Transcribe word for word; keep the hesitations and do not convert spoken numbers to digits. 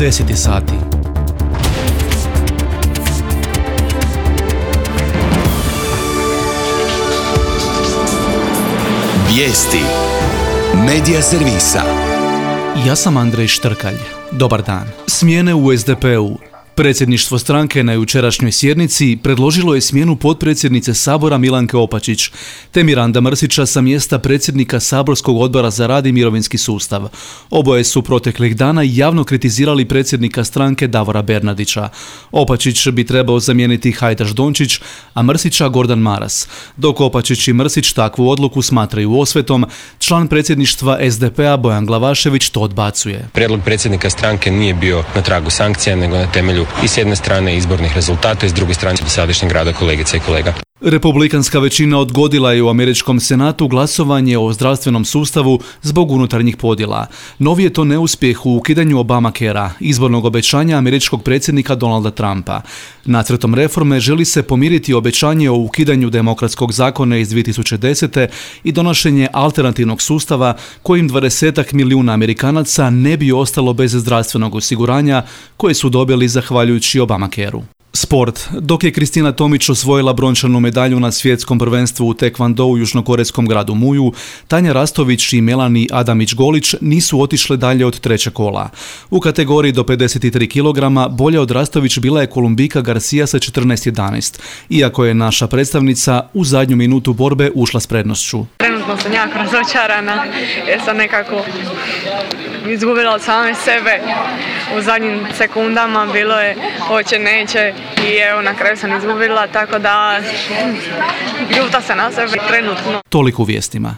deset sati. Vijesti Medija servisa. Ja sam Andrej Štrkalj. Dobar dan. Smjene u es de pe u. Predsjedništvo stranke na jučerašnjoj sjednici predložilo je smjenu potpredsjednice Sabora Milanke Opačić te Miranda Mrsića sa mjesta predsjednika Saborskog odbora za rad i mirovinski sustav. Oboje su proteklih dana javno kritizirali predsjednika stranke Davora Bernardića. Opačić bi trebao zamijeniti Hajdaš Dončić, a Mrsića Gordan Maras. Dok Opačić i Mrsić takvu odluku smatraju osvetom, član predsjedništva es de pe a Bojan Glavašević to odbacuje. Prijedlog predsjednika stranke nije bio na tragu sankcija, nego na temelju i s jedne strane izbornih rezultata i s druge strane dosadašnjeg rada kolegica i kolega. Republikanska većina odgodila je u američkom senatu glasovanje o zdravstvenom sustavu zbog unutarnjih podjela. Novi je to neuspjeh u ukidanju Obamacarea, izbornog obećanja američkog predsjednika Donalda Trumpa. Nacrtom reforme želi se pomiriti obećanje o ukidanju demokratskog zakona iz dvije tisuće desete i donošenje alternativnog sustava kojim dvadesetak milijuna Amerikanaca ne bi ostalo bez zdravstvenog osiguranja koje su dobili zahvaljujući Obamacareu. Sport. Dok je Kristina Tomić osvojila brončanu medalju na svjetskom prvenstvu u tekvando u južnokorejskom gradu Muju, Tanja Rastović i Melani Adamić-Golić nisu otišle dalje od trećeg kola. U kategoriji do pedeset tri kilograma bolja od Rastović bila je Kolumbika Garcia sa četrnaest jedanaest, iako je naša predstavnica u zadnju minutu borbe ušla s prednošću. Trenutno sam jako razočarana jer sam nekako izgubila od same sebe u zadnjim sekundama, bilo je hoće, neće i evo na kraju sam izgubila, tako da ljuta se na sebe trenutno. Toliko u vijestima.